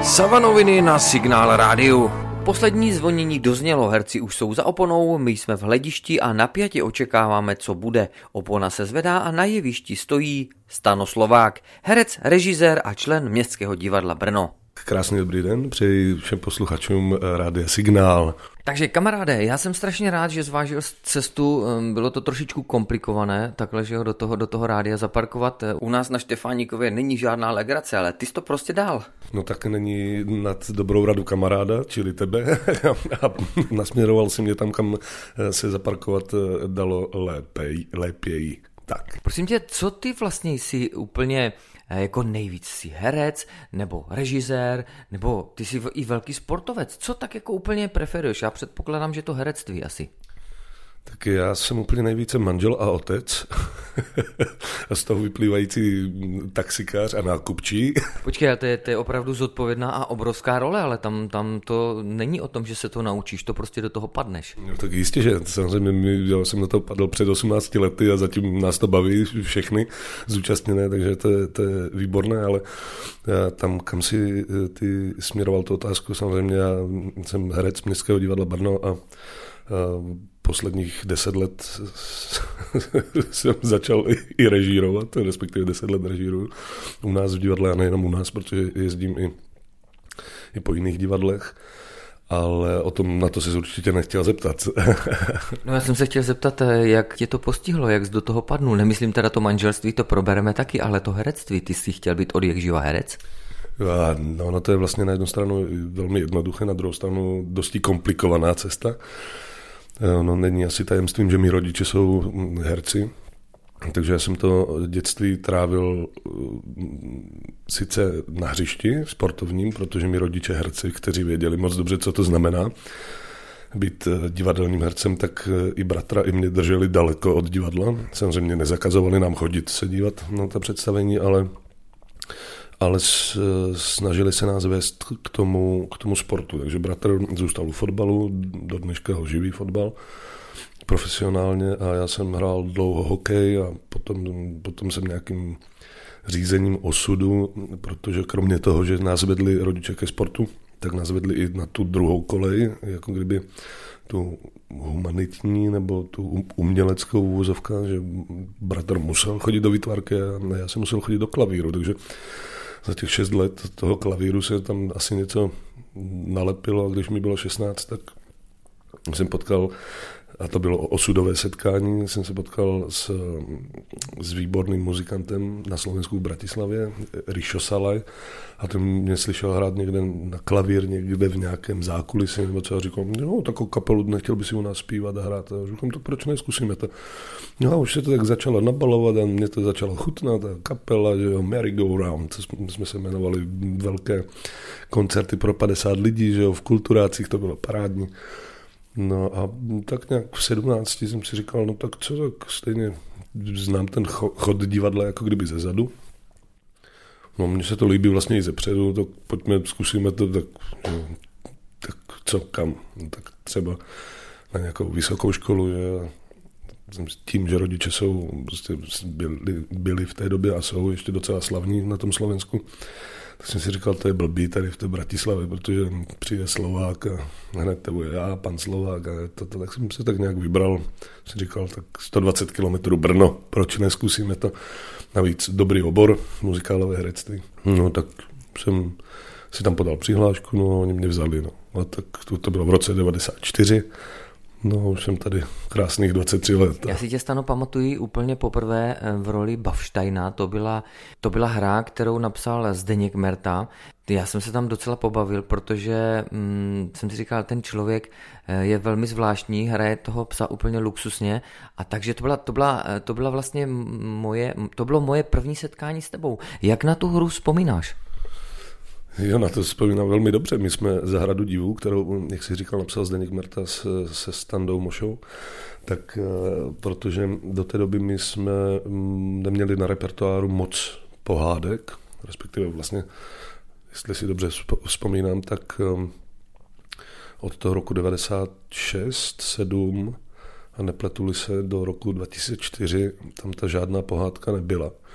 Savanoviny na Signál rádiu. Poslední zvonění doznělo, herci už jsou za oponou, my jsme v hledišti a napjatě očekáváme, co bude. Opona se zvedá a na jevišti stojí Stano Slovák, herec, režisér a člen Městského divadla Brno. Krásný dobrý den, přeji všem posluchačům Rádia Signál. Takže kamaráde, já jsem strašně rád, že zvážil cestu, bylo to trošičku komplikované, takhle, že ho do toho rádia zaparkovat. U nás na Štefánikově není žádná legrace, ale ty jsi to prostě dál. No tak není nad dobrou radu kamaráda, čili tebe, a nasměroval si mě tam, kam se zaparkovat dalo lépěji. Tak. Prosím tě, co ty vlastně jsi úplně jako nejvíc? Jsi herec, nebo režisér, nebo ty jsi i velký sportovec? Co tak jako úplně preferuješ? Já předpokládám, že to herectví asi. Tak já jsem úplně nejvíce manžel a otec a z toho vyplývající taxikář a nákupčí. Počkej, to je opravdu zodpovědná a obrovská role, ale tam to není o tom, že se to naučíš, to prostě do toho padneš. No, tak jistě, že samozřejmě já jsem na to padl před 18 lety a zatím nás to baví všechny zúčastněné, takže to je výborné, ale tam, kam si ty směroval tu otázku, samozřejmě já jsem herec Městského divadla Brno a posledních 10 let jsem začal i režírovat, respektive 10 let režíruju u nás v divadle a nejenom u nás, protože jezdím i po jiných divadlech, ale na to jsi určitě nechtěl zeptat. No já jsem se chtěl zeptat, jak tě to postihlo, jak jsi do toho padnul. Nemyslím teda to manželství, to probereme taky, ale to herectví, ty jsi chtěl být od jak živa herec? No to je vlastně na jednu stranu velmi jednoduché, na druhou stranu dosti komplikovaná cesta. No, není asi tajemstvím, že mý rodiče jsou herci, takže já jsem to dětství trávil sice na hřišti sportovním, protože mý rodiče herci, kteří věděli moc dobře, co to znamená být divadelním hercem, tak i bratra, i mě drželi daleko od divadla. Samozřejmě nezakazovali nám chodit se dívat na ta představení, ale snažili se nás vést k tomu sportu. Takže bratr zůstal u fotbalu, do dneška ho živí fotbal profesionálně a já jsem hrál dlouho hokej a potom jsem nějakým řízením osudu, protože kromě toho, že nás vedli rodiče ke sportu, tak nás vedli i na tu druhou kolej, jako kdyby tu humanitní nebo tu uměleckou úvozovku, že bratr musel chodit do výtvarky a já jsem musel chodit do klavíru, takže za těch 6 let toho klavíru se tam asi něco nalepilo a když mi bylo 16, tak jsem potkal, a to bylo osudové setkání, jsem se potkal s výborným muzikantem na Slovensku v Bratislavě, Rišo Salaj, a ten mě slyšel hrát někde na klavír, někde v nějakém zákulisí, nebo co, a říkal, no, takovou kapelu, nechtěl by si u nás zpívat a hrát, a říkám, tak proč nezkusíme to. No a už se to tak začalo nabalovat a mě to začalo chutnat, a kapela, že jo, Merry Go Round, jsme se jmenovali, velké koncerty pro 50 lidí, že jo, v Kulturácích, to bylo parádní. No a tak nějak v 17 jsem si říkal, no tak co, tak stejně znám ten chod divadla jako kdyby zezadu. No mně se to líbí vlastně i zepředu, tak pojďme, zkusíme to, tak co, kam, no, tak třeba na nějakou vysokou školu, že tím, že rodiče jsou, prostě byli v té době a jsou ještě docela slavní na tom Slovensku, tak jsem si říkal, to je blbý tady v té Bratislavě, protože přijde Slovák a hned to bude já, pan Slovák a tak jsem se tak nějak vybral. Jsem říkal, tak 120 kilometrů Brno, proč neskusíme to? Navíc dobrý obor, muzikálové herectví. No tak jsem si tam podal přihlášku, no oni mě vzali, no. A tak to bylo v roce 94. No, už jsem tady krásných 23 let. Já si tě, Stano, pamatuji úplně poprvé v roli Bavštajna. To byla hra, kterou napsal Zdeněk Merta. Já jsem se tam docela pobavil, protože jsem si říkal, ten člověk je velmi zvláštní, hraje toho psa úplně luxusně, a takže to byla vlastně moje první setkání s tebou. Jak na tu hru vzpomínáš? Jo, na to vzpomínám velmi dobře. My jsme Zahradu divů, kterou, jak jsi říkal, napsal Zdeněk Merta se Standou Mošou, tak protože do té doby my jsme neměli na repertoáru moc pohádek, respektive vlastně, jestli si dobře vzpomínám, tak od toho roku 96, 7 a nepletuli se do roku 2004, tam ta žádná pohádka nebyla.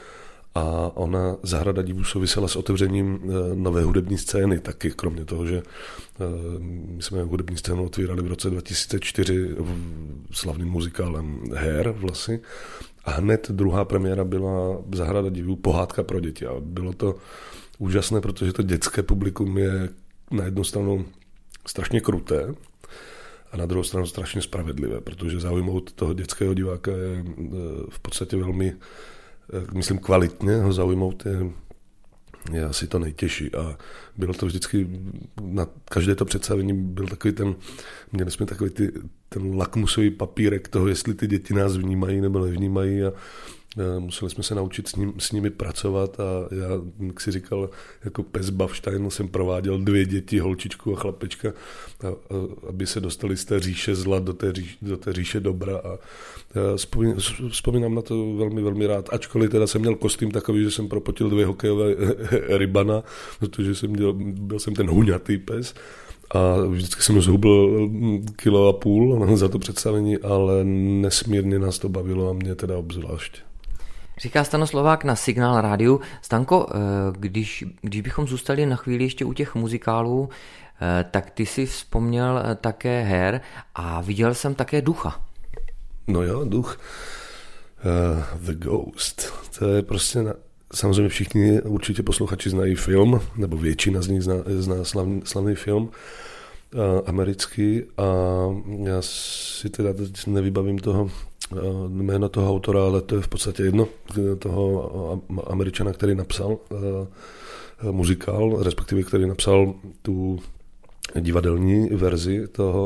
A ona, Zahrada divů, souvisela s otevřením nové hudební scény taky, kromě toho, že my jsme hudební scénu otvírali v roce 2004 slavným muzikálem Hair v Lasi. A hned druhá premiéra byla Zahrada divů, pohádka pro děti. A bylo to úžasné, protože to dětské publikum je na jednu stranu strašně kruté a na druhou stranu strašně spravedlivé, protože zaujmout toho dětského diváka je v podstatě velmi, myslím, kvalitně ho zaujmout je asi to nejtěžší. A bylo to vždycky, na každé to představení byl takový měli jsme takový ten lakmusový papírek toho, jestli ty děti nás vnímají nebo nevnímají, a museli jsme se naučit s nimi pracovat. A já, jak si říkal, jako pes Bavštajn jsem prováděl 2 děti, holčičku a chlapečka, aby se dostali z té říše zla do té říše dobra. A vzpomínám na to velmi, velmi rád. Ačkoliv teda jsem měl kostým takový, že jsem propotil 2 hokejové rybana, protože byl jsem ten huňatý pes. A vždycky jsem zhubl 1,5 kg za to představení, ale nesmírně nás to bavilo a mě teda obzvlášť. Říká Stano Slovák na Signál rádiu. Stanko, když bychom zůstali na chvíli ještě u těch muzikálů, tak ty si vzpomněl také Hair a viděl jsem také Ducha. No jo, Duch. The Ghost. To je prostě... Samozřejmě všichni určitě posluchači znají film, nebo většina z nich zná slavný film americký, a já si teda teď nevybavím jméno toho autora, ale to je v podstatě jedno, toho Američana, který napsal muzikál, respektive který napsal tu divadelní verzi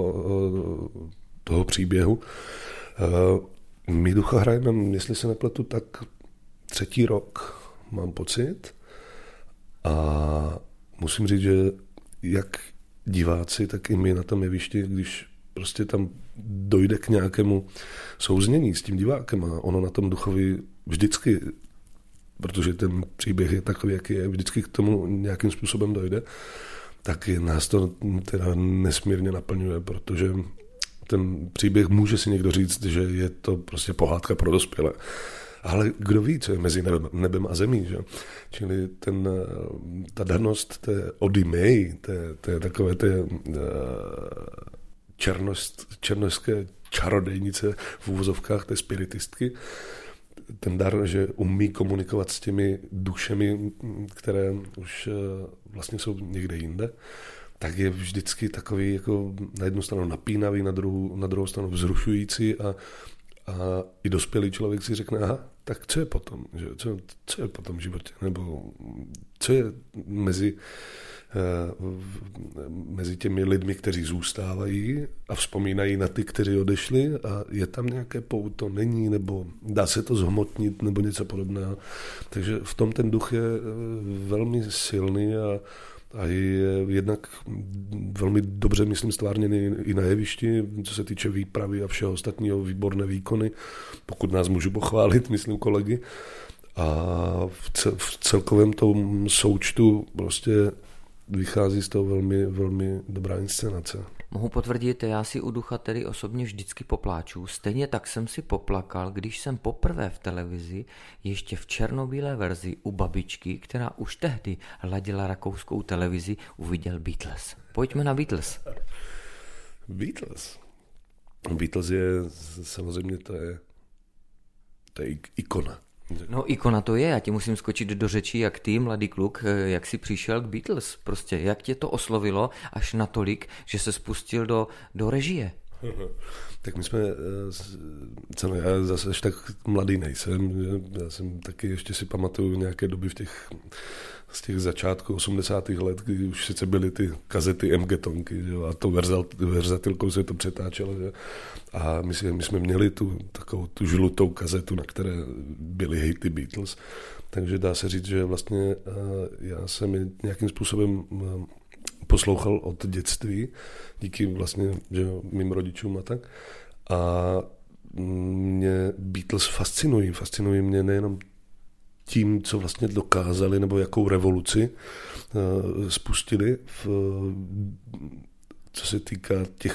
toho příběhu. My Ducha hrajeme, jestli se nepletu, tak 3. rok, mám pocit. A musím říct, že jak diváci, tak i my na tom jevišti, když prostě tam dojde k nějakému souznění s tím divákem, a ono na tom Duchovi vždycky, protože ten příběh je takový, jaký je, vždycky k tomu nějakým způsobem dojde, tak nás to teda nesmírně naplňuje, protože ten příběh může si někdo říct, že je to prostě pohádka pro dospělé. Ale kdo ví, co je mezi nebem a zemí, že? Čili ta danost té Odymei, té takové té černošské čarodejnice v úvozovkách, té spiritistky, ten dar, že umí komunikovat s těmi dušemi, které už vlastně jsou někde jinde, tak je vždycky takový jako na jednu stranu napínavý, na druhou stranu vzrušující, a i dospělý člověk si řekne, aha, tak co je potom? Že? Co je potom v životě? Nebo co je mezi těmi lidmi, kteří zůstávají a vzpomínají na ty, kteří odešli, a je tam nějaké pouto, není, nebo dá se to zhmotnit, nebo něco podobného. Takže v tom ten duch je velmi silný a je jednak velmi dobře, myslím, stvárněný i na jevišti, co se týče výpravy a všeho ostatního, výborné výkony, pokud nás můžu pochválit, myslím, kolegy. A v celkovém tom součtu prostě vychází z toho velmi, velmi dobrá inscenace. Mohu potvrdit, já si u Ducha tedy osobně vždycky popláču. Stejně tak jsem si poplakal, když jsem poprvé v televizi, ještě v černobílé verzi u babičky, která už tehdy hladila rakouskou televizi, uviděl Beatles. Pojďme na Beatles. Beatles je samozřejmě, to je ikona. No ikona to je, já ti musím skočit do řeči, jak ty, mladý kluk, jak jsi přišel k Beatles, prostě, jak tě to oslovilo až natolik, že se spustil do režie. Tak my jsme, já zase až tak mladý nejsem, já jsem taky ještě si pamatuju nějaké doby z těch začátků 80. let, kdy už sice byly ty kazety MG-tonky, a to verzatilkou se to přetáčelo, že? A my jsme měli takovou tu žlutou kazetu, na které byly hity Beatles, takže dá se říct, že vlastně já jsem je nějakým způsobem poslouchal od dětství, díky vlastně, že mým rodičům a tak. A mě Beatles fascinují mě nejenom tím, co vlastně dokázali, nebo jakou revoluci spustili, co se týká těch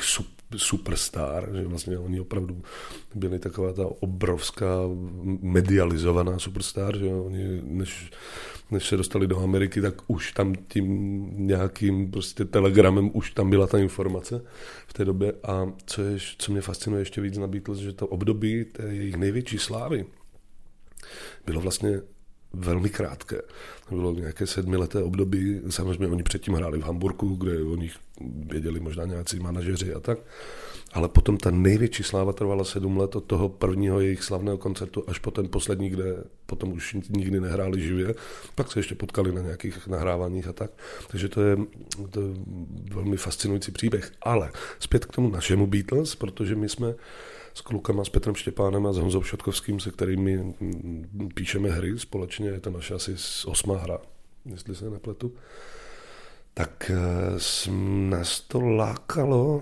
superstar, že vlastně oni opravdu byli taková ta obrovská medializovaná superstar, že oni než se dostali do Ameriky, tak už tam tím nějakým prostě telegramem už tam byla ta informace v té době. A co mě fascinuje ještě víc na Beatles, že to období té jejich největší slávy bylo vlastně velmi krátké. To bylo nějaké 7leté období, samozřejmě oni předtím hráli v Hamburku, kde o nich věděli možná nějací manažeři a tak, ale potom ta největší sláva trvala 7 let od toho prvního jejich slavného koncertu až po ten poslední, kde potom už nikdy nehráli živě, pak se ještě potkali na nějakých nahráváních a tak, takže to je velmi fascinující příběh. Ale zpět k tomu našemu Beatles, protože my jsme s klukama, s Petrem Štěpánem a s Honzou Šotkovským, se kterými píšeme hry společně, je to naše asi 8. hra, jestli se nepletu, tak nás to lákalo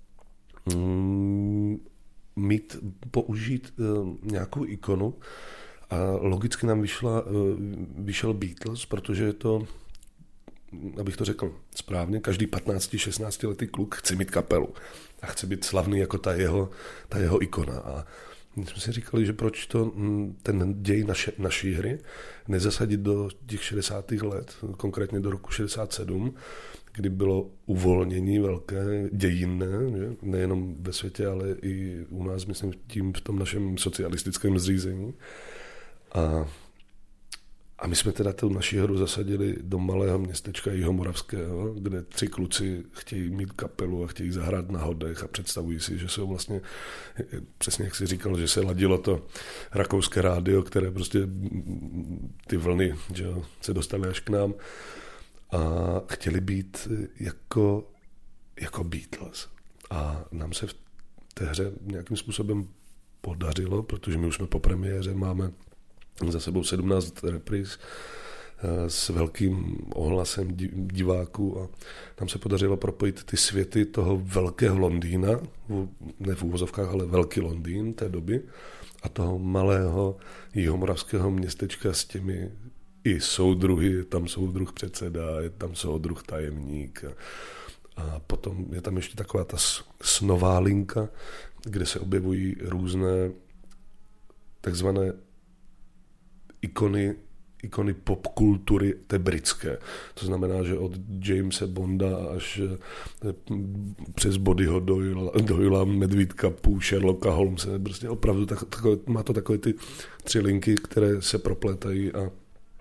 použít nějakou ikonu a logicky nám vyšel Beatles, protože je to, abych to řekl správně, každý 15-16 letý kluk chce mít kapelu a chce být slavný jako ta jeho ikona. A my jsme si říkali, že proč to ten děj naší hry nezasadit do těch 60. let, konkrétně do roku 67, kdy bylo uvolnění velké, dějinné, že? Nejenom ve světě, ale i u nás, myslím, tím v tom našem socialistickém zřízení. A my jsme teda tu naši hru zasadili do malého městečka Jihomoravského, kde 3 kluci chtějí mít kapelu a chtějí zahrát na hodech a představují si, že jsou vlastně, přesně jak jsi říkal, že se ladilo to rakouské rádio, které prostě ty vlny, že jo, se dostaly až k nám a chtěli být jako Beatles. A nám se v té hře nějakým způsobem podařilo, protože my už jsme po premiéře, máme za sebou 17 repríz s velkým ohlasem diváků a nám se podařilo propojit ty světy toho velkého Londýna, ne v úvozovkách, ale velký Londýn té doby a toho malého jihomoravského městečka s těmi i soudruhy, je tam soudruh předseda, je tam soudruh tajemník a potom je tam ještě taková ta snová linka, kde se objevují různé takzvané ikony popkultury té britské. To znamená, že od Jamese Bonda až přes Bodyho Doylea, Medvídka, Sherlocka Holmese, prostě opravdu má to takové ty 3 linky, které se proplétají a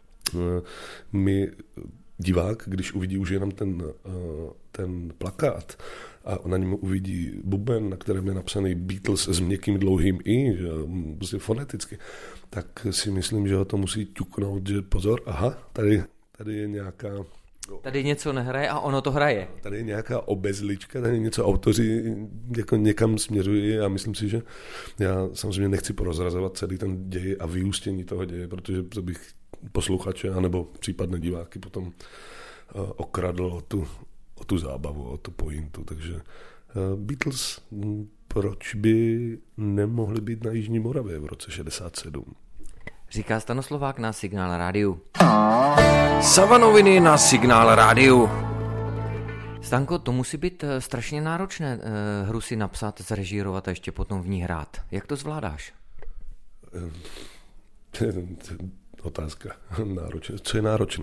my divák, když uvidí už jenom ten plakát a na něm uvidí buben, na kterém je napsaný Beatles s měkkým dlouhým i, že, prostě foneticky, tak si myslím, že ho to musí ťuknout, že pozor, aha, tady je nějaká... Tady něco nehraje a ono to hraje. Tady je nějaká obezlička, tady něco autoři jako někam směřují a myslím si, že já samozřejmě nechci porozrazovat celý ten děj a vyústění toho děje, protože to bych posluchače anebo případné diváky potom okradl o tu zábavu, o tu pointu. Takže Beatles, proč by nemohli být na Jižní Moravě v roce 67? Říká Stanoslovák na Signál rádiu. Savanoviny na Signál rádiu. Stanko, to musí být strašně náročné hru si napsat, zrežírovat a ještě potom v ní hrát. Jak to zvládáš? Otázka. Co je náročné?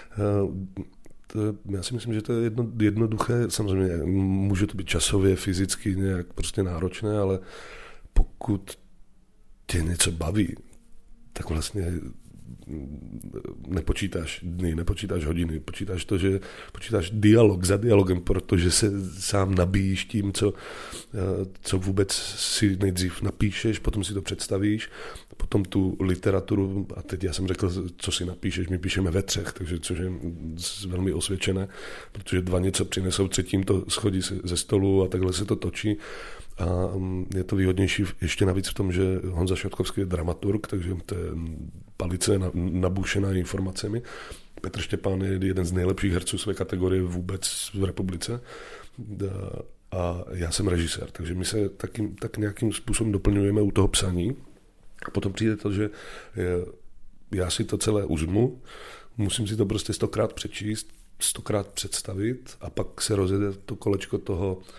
Já si myslím, že to je jednoduché. Samozřejmě může to být časově, fyzicky nějak prostě náročné, ale pokud tě něco baví, tak vlastně nepočítáš dny, nepočítáš hodiny, počítáš dialog za dialogem, protože se sám nabíjíš tím, co vůbec si nejdřív napíšeš, potom si to představíš, potom tu literaturu, a teď já jsem řekl, co si napíšeš, my píšeme ve 3, takže což je velmi osvědčené, protože 2 něco přinesou, 3. to schodí ze stolu a takhle se to točí. A je to výhodnější ještě navíc v tom, že Honza Šotkovský je dramaturg, takže to je palice nabušená informacemi. Petr Štěpán je jeden z nejlepších herců své kategorie vůbec v republice a já jsem režisér, takže my se tak nějakým způsobem doplňujeme u toho psaní a potom přijde to, že já si to celé uzmu, musím si to prostě 100krát přečíst, 100krát představit a pak se rozjede to kolečko toho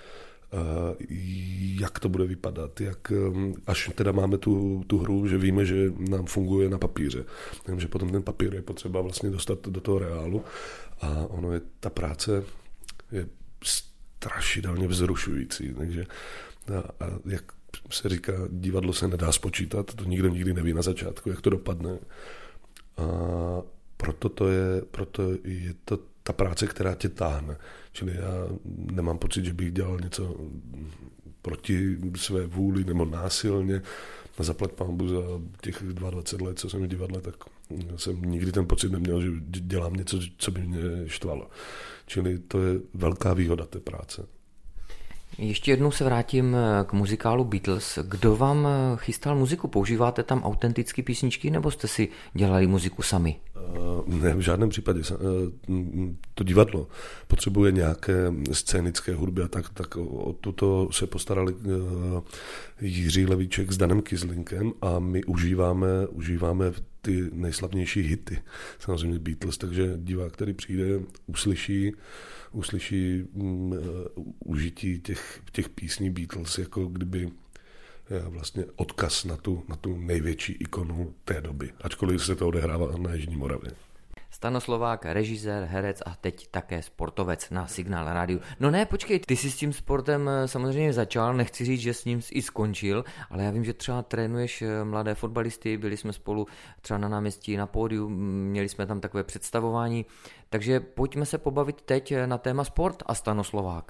jak to bude vypadat, až teda máme tu hru, že víme, že nám funguje na papíře. Takže potom ten papír je potřeba vlastně dostat do toho reálu a ta práce je strašidelně vzrušující. Takže a jak se říká, divadlo se nedá spočítat, to nikdo nikdy neví na začátku, jak to dopadne. A proto je to ta práce, která tě táhne. Čili já nemám pocit, že bych dělal něco proti své vůli nebo násilně. Na zaplať pánbu za těch 22 let, co jsem v divadle, tak jsem nikdy ten pocit neměl, že dělám něco, co by mě štvalo. Čili to je velká výhoda té práce. Ještě jednou se vrátím k muzikálu Beatles. Kdo vám chystal muziku? Používáte tam autentické písničky nebo jste si dělali muziku sami? Ne, v žádném případě. To divadlo potřebuje nějaké scénické hudby a tak o tuto se postarali Jiří Levíček s Danem Kyslinkem a my užíváme ty nejslavnější hity. Samozřejmě Beatles, takže divák, který přijde, uslyší užití těch písní Beatles, jako kdyby vlastně odkaz na tu největší ikonu té doby, ačkoliv se to odehrává na Jižní Moravě. Stano Slovák, režisér, herec a teď také sportovec na Signál rádiu. No ne, počkej, ty jsi s tím sportem samozřejmě začal, nechci říct, že s ním i skončil, ale já vím, že třeba trénuješ mladé fotbalisty, byli jsme spolu třeba na náměstí na pódiu, měli jsme tam takové představování, takže pojďme se pobavit teď na téma sport a Stano Slovák.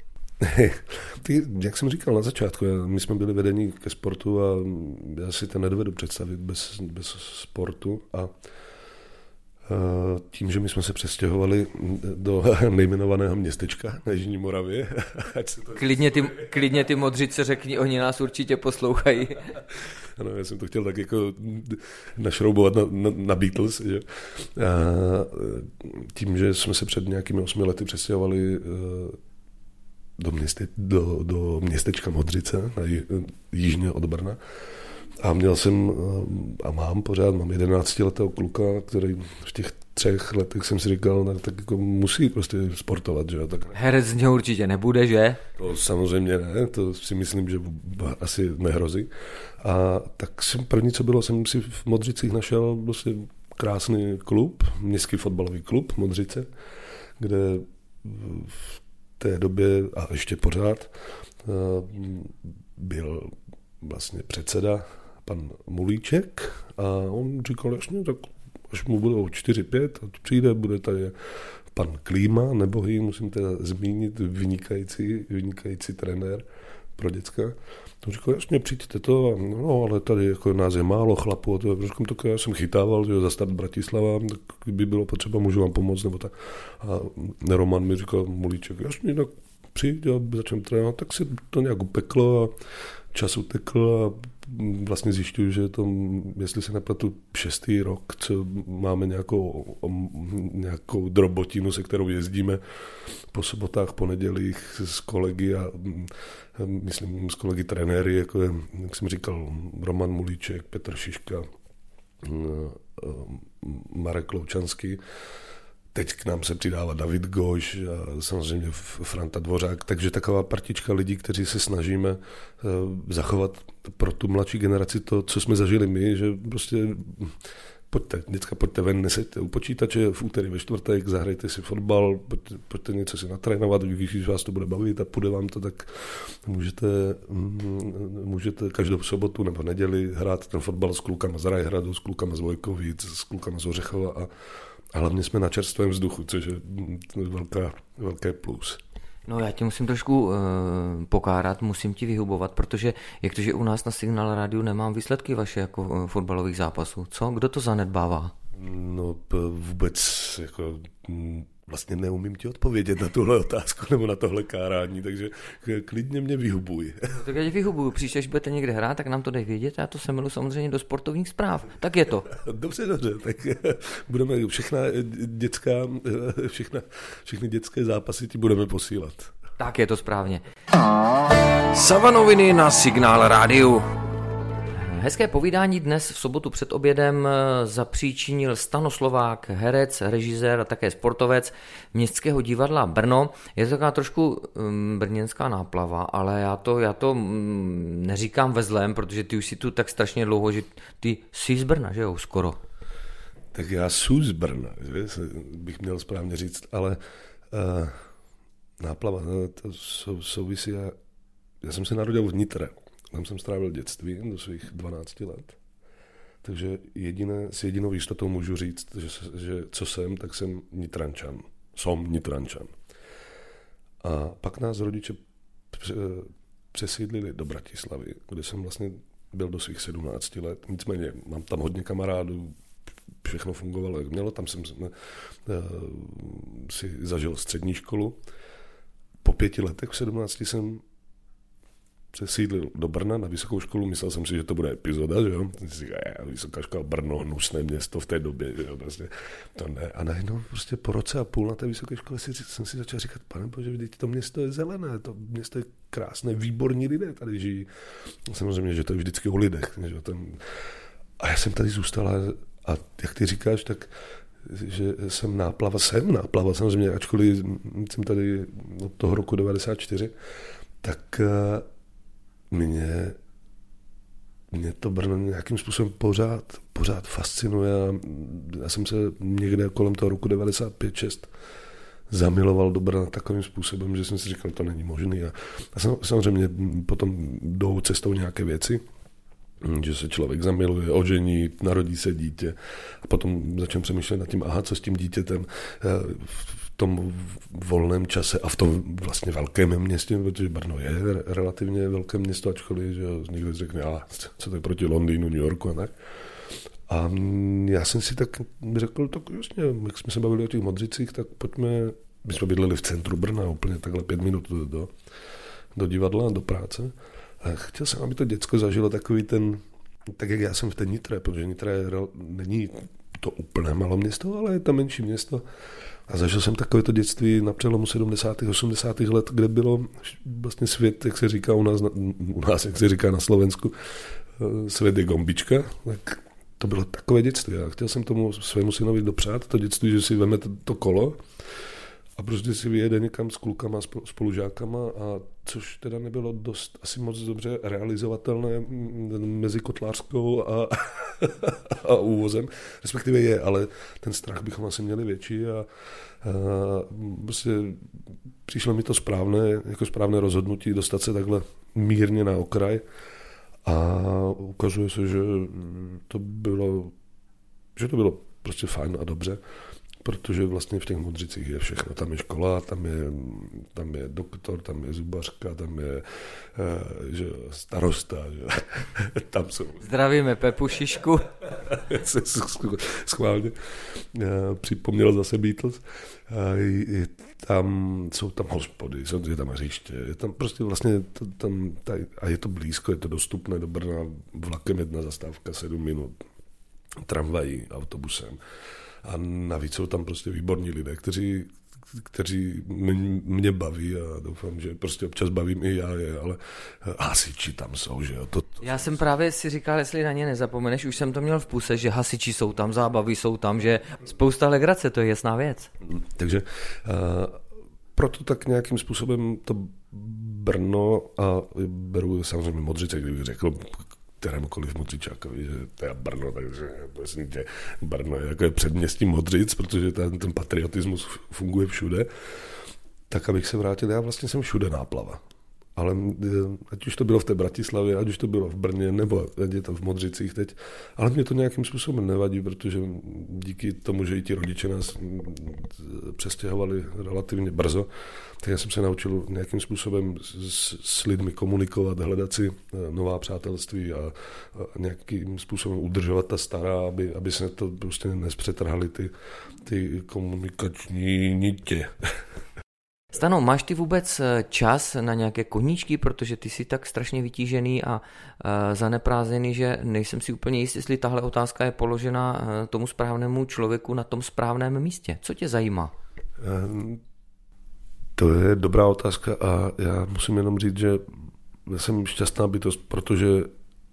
Jak jsem říkal na začátku, my jsme byli vedeni ke sportu a já si to nedovedu představit bez sportu a tím, že my jsme se přestěhovali do nejmenovaného městečka na Jižní Moravě. Klidně ty Modřice řekni, oni nás určitě poslouchají. Ano, já jsem to chtěl tak jako našroubovat na Beatles. Že? Tím, že jsme se před nějakými 8 lety přestěhovali do městečka Modřice, jižně od Brna, a měl jsem a mám 11letého kluka, který v těch 3 letech jsem si říkal, no, tak jako musí prostě sportovat. Že? Tak... Herec z něho určitě nebude, že? To samozřejmě ne, to si myslím, že asi nehrozí. A tak první, co bylo, jsem si v Modřicích našel prostě krásný klub, městský fotbalový klub Modřice, kde v té době a ještě pořád byl vlastně předseda pan Mulíček a on říkal, jasně, tak až mu budou 4-5, ať přijde, bude tady pan Klíma, nebohý, musím teda zmínit, vynikající trenér pro děcka. To říkal, jasně, přijďte to, no, ale tady jako nás je málo chlapů, říkám, tak já jsem chytával, že za Start Bratislava, tak kdyby bylo potřeba, můžu vám pomoct, nebo tak. A Roman mi říkal, Mulíček, jasně, tak přijď a začnem trénovat, tak se to nějak upeklo a čas utekl a vlastně zjišťuju, že to, jestli se nepletu 6. rok, co máme nějakou drobotinu, se kterou jezdíme po sobotách, po nedělích s kolegy a myslím s kolegy trenéry, jako je, jak jsem říkal, Roman Mulíček, Petr Šiška, Marek Loučanský. Teď k nám se přidává David Goš a samozřejmě Franta Dvořák, takže taková partička lidí, kteří se snažíme zachovat pro tu mladší generaci to, co jsme zažili my, že prostě pojďte ven, neseďte u počítače, v úterý ve čtvrtek, zahrajte si fotbal, pojďte něco si natrénovat, když vás to bude bavit a půjde vám to, tak můžete každou sobotu nebo neděli hrát ten fotbal s klukama z Rajhradu, s klukama z Vojkovic, s klukama z Ořechova a hlavně jsme na čerstvém vzduchu, což je velké plus. No já tě musím trošku pokárat, musím ti vyhubovat, protože jak to, že u nás na Signál rádiu nemám výsledky vaše jako fotbalových zápasů. Co? Kdo to zanedbává? No vůbec jako... Vlastně neumím ti odpovědět na tuhle otázku nebo na tohle kárání, takže klidně mě vyhubuj. No, tak já tě vyhubuju. Příště, až budete někde hrát, tak nám to dej vědět. Já to semilu samozřejmě do sportovních zpráv. Tak je to. Dobře, tak budeme všechny dětské zápasy ti budeme posílat. Tak je to správně. Savanoviny na Signál rádiu. Hezké povídání dnes v sobotu před obědem zapříčinil Stanoslovák, herec, režisér a také sportovec Městského divadla Brno. Je to taková trošku brněnská náplava, ale já to neříkám ve zlém, protože ty už si tu tak strašně dlouho, že ty jsi z Brna, že jo, skoro. Tak já jsem z Brna, že bych měl správně říct, ale náplava, to souvisí. Já jsem se narodil v Nitre, tam jsem strávil dětství do svých 12 let. Takže s jedinou jistotou můžu říct, že co jsem, tak jsem Nitrančan. Som Nitrančan. A pak nás rodiče přesídlili do Bratislavy, kde jsem vlastně byl do svých 17 let. Nicméně mám tam hodně kamarádů, všechno fungovalo, jak mělo. Tam jsem si zažil střední školu. Po 5 letech, v 17 jsem přesídlil do Brna na vysokou školu, myslel jsem si, že to bude epizoda, že jo. Vysoká škola Brno, hnusné město v té době, že jo, prostě to ne. A najednou prostě po roce a půl na té vysoké škole jsem si začal říkat, pane bože, vidíte, to město je zelené, to město je krásné, výborní lidé tady žijí. Samozřejmě, že to je vždycky o lidech. Že a já jsem tady zůstal a jak ty říkáš, tak že jsem náplava samozřejmě, ačkoliv jsem tady od toho roku 94, tak mě to Brno nějakým způsobem pořád fascinuje. Já jsem se někde kolem toho roku 95-6 zamiloval do Brna takovým způsobem, že jsem si říkal, to není možný. A samozřejmě potom jdou cestou nějaké věci, že se člověk zamiluje, ožení, narodí se dítě a potom začnu přemýšlet nad tím, co s tím dítětem v tom volném čase a v tom vlastně velkém městě, protože Brno je relativně velké město, ačkoliv, že někdo řekne, co to je proti Londýnu, New Yorku a tak. A já jsem si tak řekl, tak jasně, jak jsme se bavili o těch Modřicích, tak pojďme, my jsme bydleli v centru Brna, úplně takhle 5 minut do divadla, do práce. A chtěl jsem, aby to děcko zažilo takový tak jak já jsem v té Nitre, protože Nitre není to úplné malo město, ale je to menší město. A zažil jsem takové to dětství na přelomu 70. 80. let, kde bylo vlastně svět, jak se říká u nás, jak se říká na Slovensku, svět je gombička, tak to bylo takové dětství. A chtěl jsem tomu svému synovi dopřát to dětství, že si veme to kolo a prostě si vyjede někam s klukama, spolužákama, a což teda nebylo asi moc dobře realizovatelné mezi Kotlářskou a Úvozem. Respektive je, ale ten strach bychom asi měli větší a prostě přišlo mi to správné rozhodnutí dostat se takhle mírně na okraj a ukazuje se, že to bylo prostě fajn a dobře. Protože vlastně v těch Modřicích je všechno. Tam je škola, tam je doktor, tam je zubařka, tam je že starosta. Že, tam jsou. Zdravíme Pepu Šišku. Schválně připomněl zase Beatles. Jsou tam hospody, je tam hřiště, je tam prostě vlastně a je to blízko, je to dostupné do Brna vlakem 1 zastávka 7 minut, tramvají, autobusem. A navíc jsou tam prostě výborní lidé, kteří mě baví a doufám, že prostě občas bavím i já ale hasiči tam jsou, že jo. Já jsem právě si říkal, jestli na ně nezapomeneš, už jsem to měl v puse, že hasiči jsou tam, zábavy jsou tam, že spousta legrace, to je jasná věc. Takže proto tak nějakým způsobem to Brno a beru samozřejmě Modřice, kdybych řekl kterémukoliv Modřičákovi, že to je Brno, takže myslím, že Brno je jako předměstí Modřic, protože ten patriotismus funguje všude. Tak abych se vrátil, já vlastně jsem všude náplava. Ale ať už to bylo v té Bratislavě, ať už to bylo v Brně, nebo ať je to v Modřicích teď, ale mě to nějakým způsobem nevadí, protože díky tomu, že i ti rodiče nás přestěhovali relativně brzo, tak já jsem se naučil nějakým způsobem s lidmi komunikovat, hledat si nová přátelství a nějakým způsobem udržovat ta stará, aby se to prostě nespřetrhaly ty komunikační nitě. Stano, máš ty vůbec čas na nějaké koníčky, protože ty jsi tak strašně vytížený a zaneprázdněný, že nejsem si úplně jist, jestli tahle otázka je položena tomu správnému člověku na tom správném místě. Co tě zajímá? To je dobrá otázka a já musím jenom říct, že já jsem šťastná bytost, protože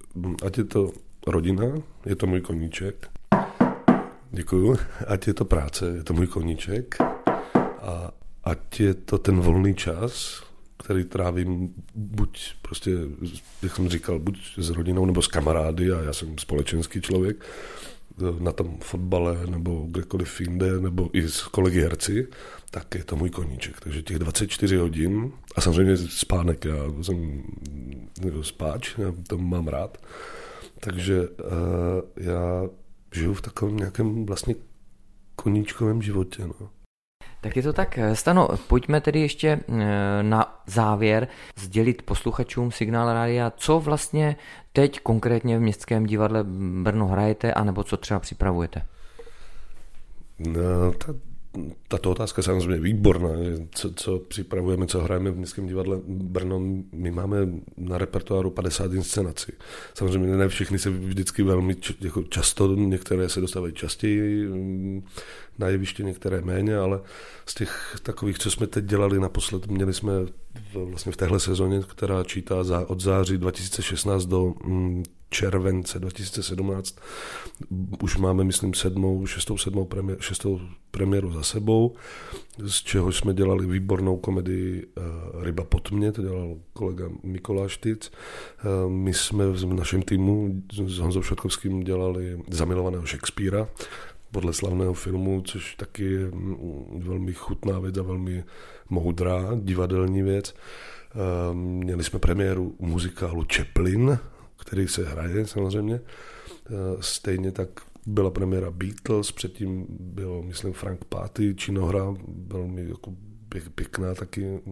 ať je to rodina, je to můj koníček. Děkuju. Ať je to práce, je to můj koníček. A ať je to ten volný čas, který trávím buď prostě, jak jsem říkal, buď s rodinou nebo s kamarády, a já jsem společenský člověk, na tom fotbale nebo kdekoliv jinde, nebo i s kolegy herci, tak je to můj koníček. Takže těch 24 hodin, a samozřejmě spánek, já jsem spáč, já to mám rád, takže já žiju v takovém nějakém vlastně koníčkovém životě. No. Tak je to tak, Stano, pojďme tedy ještě na závěr sdělit posluchačům Signál Rádia, co vlastně teď konkrétně v Městském divadle Brno hrajete, anebo co třeba připravujete? No, tato otázka je samozřejmě výborná. Co připravujeme, co hrajeme v Městském divadle Brno. My máme na repertoáru 50 inscenací. Samozřejmě ne všechny se vždycky velmi jako často, některé se dostávají častěji na jeviště, některé méně, ale z těch takových, co jsme teď dělali naposled, měli jsme vlastně v téhle sezóně, která čítá od září 2016 do července 2017. Už máme, myslím, šestou premiéru za sebou, z čeho jsme dělali výbornou komedii Ryba pod mě, to dělal kolega Mikoláš Tyc. My jsme v našem týmu s Honzou Šatkovským dělali Zamilovaného Shakespeara podle slavného filmu, což taky je velmi chutná věc a velmi moudrá divadelní věc. Měli jsme premiéru muzikálu Chaplin, který se hraje samozřejmě. Stejně tak byla premiéra Beatles, předtím byl, myslím, Frank Páty, činohra, velmi jako pěkná, taky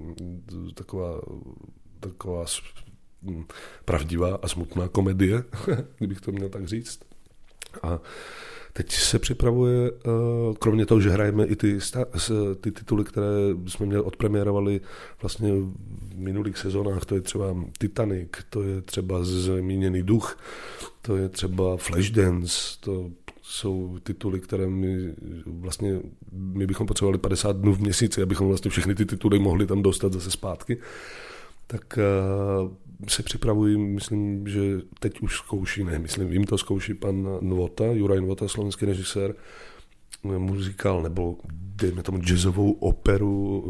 taková pravdivá a smutná komedie, kdybych to měl tak říct. A teď se připravuje, kromě toho, že hrajeme i ty tituly, které jsme měli odpremiérovali vlastně v minulých sezónách, to je třeba Titanic, to je třeba Zmíněný duch, to je třeba Flashdance, to jsou tituly, které my bychom potřebovali 50 dnů v měsíci, abychom vlastně všechny ty tituly mohli tam dostat zase zpátky. Tak se připravují, myslím, že teď už vím, to zkouší pan Novota, Juraj Novota, slovenský režisér, muzikál nebo dejme tomu jazzovou operu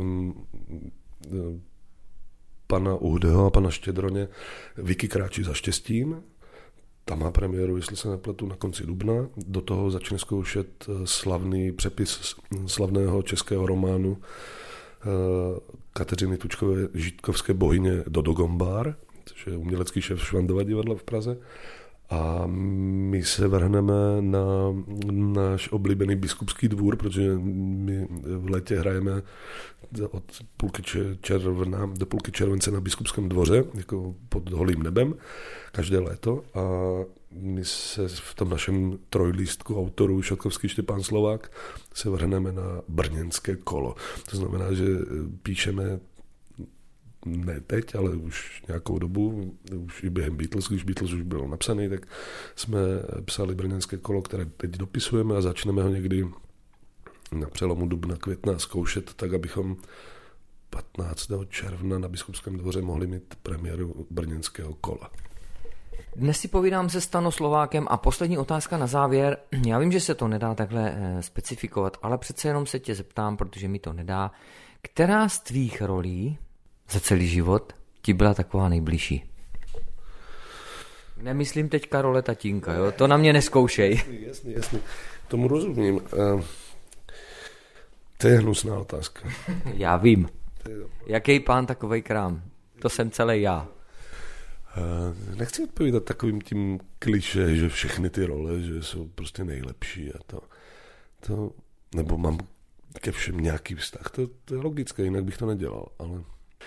pana Uhdeho a pana Štědroně Vicky kráčí za štěstím. Ta má premiéru, jestli se nepletu, na konci dubna. Do toho začne zkoušet slavný přepis slavného českého románu Kateřiny Tučkové Žítkovské bohyně Dodo Gombár, což je umělecký šéf Švandova divadla v Praze. A my se vrhneme na náš oblíbený Biskupský dvůr, protože my v létě hrajeme od půlky června do půlky července na Biskupském dvoře, jako pod holým nebem, každé léto. A my se v tom našem trojlístku autorů Šatkovský, Štěpán, Slovák se vrhneme na brněnské kolo. To znamená, že píšeme ne teď, ale už nějakou dobu, už i během Beatles, když Beatles už byl napsaný, tak jsme psali brněnské kolo, které teď dopisujeme a začneme ho někdy na přelomu dubna, května zkoušet, tak abychom 15. června na Biskupském dvoře mohli mít premiéru brněnského kola. Dnes si povídám se Stano Slovákem a poslední otázka na závěr. Já vím, že se to nedá takhle specifikovat, ale přece jenom se tě zeptám, protože mi to nedá. Která z tvých rolí za celý život ti byla taková nejbližší? Nemyslím teďka role tatínka, jo? To na mě neskoušej. Jasný. Tomu rozumím. To je hnusná otázka. Já vím. Jaký pán, takovej krám. To jsem celý já. Nechci odpovídat takovým tím klišé, že všechny ty role, že jsou prostě nejlepší a to nebo mám ke všem nějaký vztah. To je logické, jinak bych to nedělal, ale...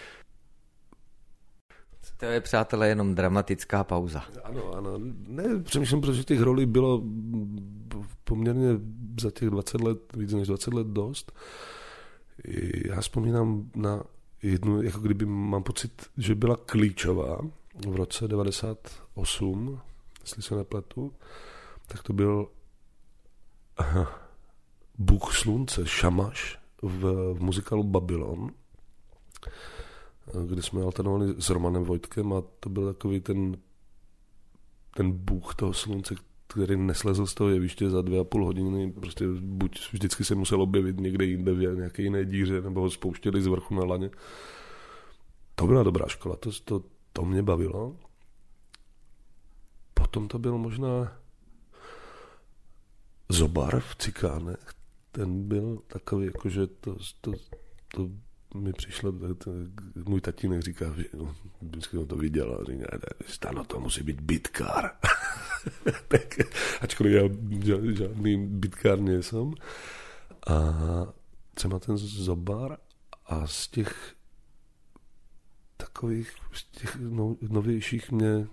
To je, přátelé, jenom dramatická pauza. Ano. Ne, přemýšlím, protože těch rolí bylo poměrně za těch 20 let, víc než 20 let dost. Já vzpomínám na jednu, jako kdyby mám pocit, že byla klíčová v roce 98, jestli se nepletu, tak to byl Bůh slunce, Šamaš v muzikálu Babylon, kde jsme alternovali s Romanem Vojtkem a to byl takový ten ten bůh toho slunce, který neslezl z toho jeviště za 2,5 hodiny, prostě buď vždycky se musel objevit někde jinde v nějaké jiné díře, nebo ho spouštěli z vrchu na laně. To byla dobrá škola, to mě bavilo. Potom to byl možná Zobar v Cikánech. Ten byl takový, jakože to mi přišlo, můj tatínek říká, že vždycky jsem to viděl a říká, Stano, to musí být bitkár. Tak, ačkoliv já žádný bitkár nejsem. A třeba ten Zobar a z těch takových, z těch novějších mě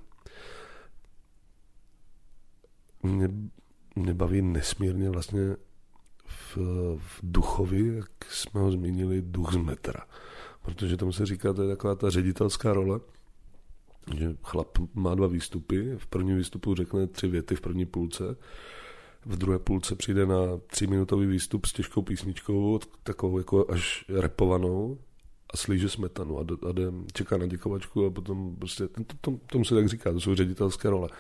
baví nesmírně vlastně v Duchovi, jak jsme ho zmínili, Duch z metra. Protože tomu se říká, to je taková ta ředitelská role, že chlap má 2 výstupy, v prvním výstupu řekne 3 věty v první půlce, v druhé půlce přijde na 3minutový výstup s těžkou písničkou, takovou jako až rapovanou a slíže smetanu a čeká na děkovačku a potom prostě, tomu se tak říká, to jsou ředitelské role.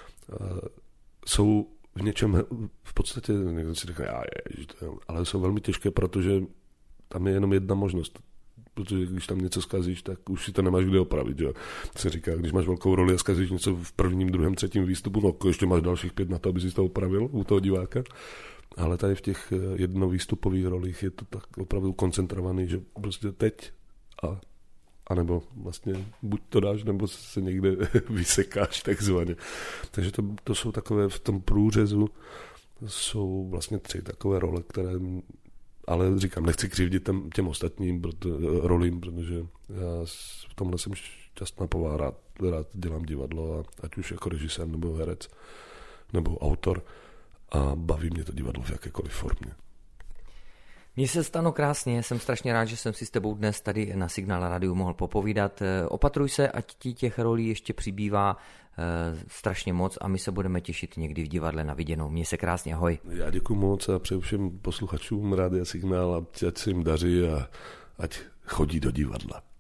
Jsou v něčem, v podstatě, někdo si říká, ale jsou velmi těžké, protože tam je jenom jedna možnost. Protože když tam něco zkazíš, tak už si to nemáš kde opravit. Že? Se říká, když máš velkou roli a zkazíš něco v prvním, druhém, třetím výstupu, no ještě máš dalších 5 na to, aby si to opravil u toho diváka. Ale tady v těch jednovýstupových rolích je to tak opravdu koncentrovaný, že prostě teď a nebo vlastně buď to dáš, nebo se někde vysekáš takzvaně. Takže to jsou takové v tom průřezu jsou vlastně 3 takové role, které, ale říkám, nechci křivdit těm ostatním rolím, protože já v tomhle jsem šťastná povaha, rád dělám divadlo, a ať už jako režisér nebo herec nebo autor, a baví mě to divadlo v jakékoliv formě. Mně se stalo krásně, jsem strašně rád, že jsem si s tebou dnes tady na Signál Rádiu mohl popovídat. Opatruj se, ať ti těch rolí ještě přibývá strašně moc a my se budeme těšit někdy v divadle na viděnou. Mně se krásně, ahoj. Já děkuju moc a přeju všem posluchačům Rádia Signál, ať se jim daří a ať chodí do divadla.